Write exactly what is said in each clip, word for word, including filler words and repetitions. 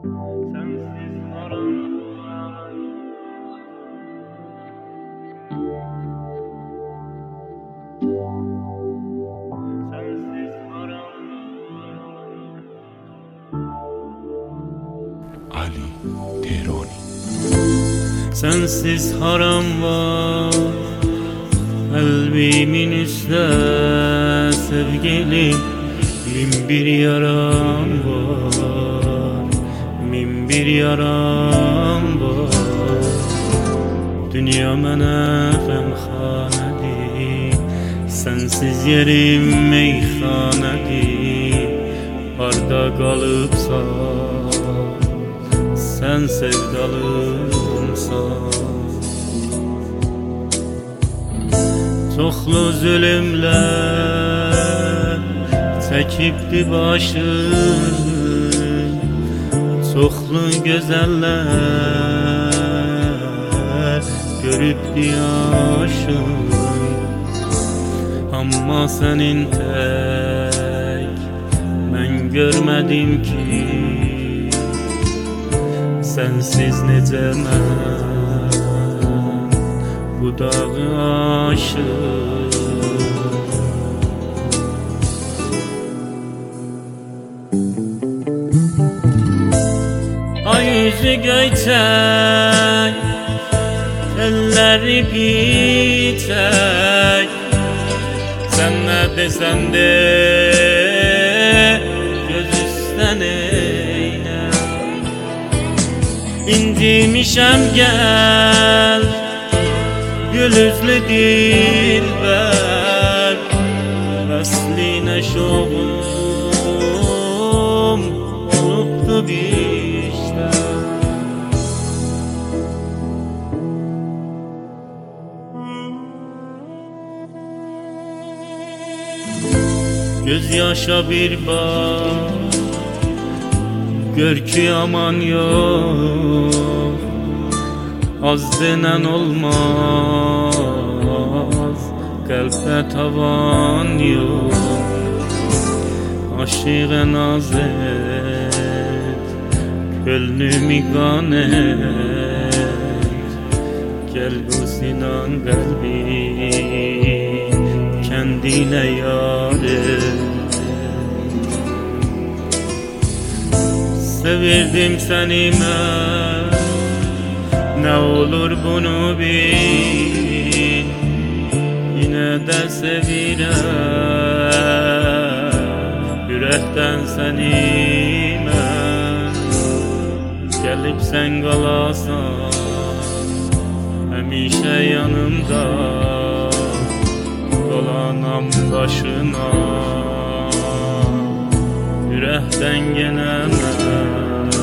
Sensiz haram, sensiz haram. Ali Teroni. Sensiz haram var kalbimin üstü sevgilim. Min bir yaram var, min bir yaram var. Dünya mənə qəmxanədir, sensiz yerim meyxanədir. Harda qalıbsan, sen sevdalımsan. Çoxlu zülümlər çəkibdi başım, çoxlu gözəllər görübdi yaşım. Amma sənin tək mən görmədim ki, sensiz necə mən bu dağı aşık. Ay yüzü göyçək, telləri biçək. Sən nə desən de, göz üstən eynə. İncimişəm gəl, gül üzlü dilbər. Vəslinə şoğum olubdu bişlər. Göz yaşa bir bak, gör ki aman yok. Az denen olmaz, kalpte tavan yok. Aşığa naz et, gönlümü kan et. Gel bu sinan kalbi kendine yar et. Sevirdim seni mən, ne olur bunu bil. Yine de sevirəm, ürəkdən səni mən. Gəlib sən qalasan, həmişə yanımda. Dolanam başına, ürəkdən yenə mən.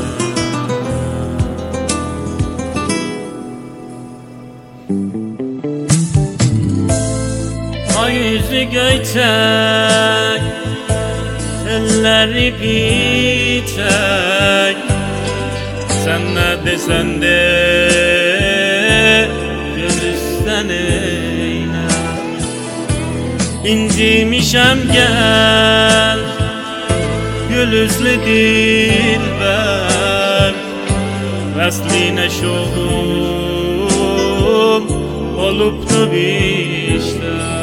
Ay yüzü göyçək, telləri biçək. Sən nə desən de, göz üstən eynə. İncimişəm gəl, gül üzlü dilbər. Vəslinə şoğum olubdu bişlər.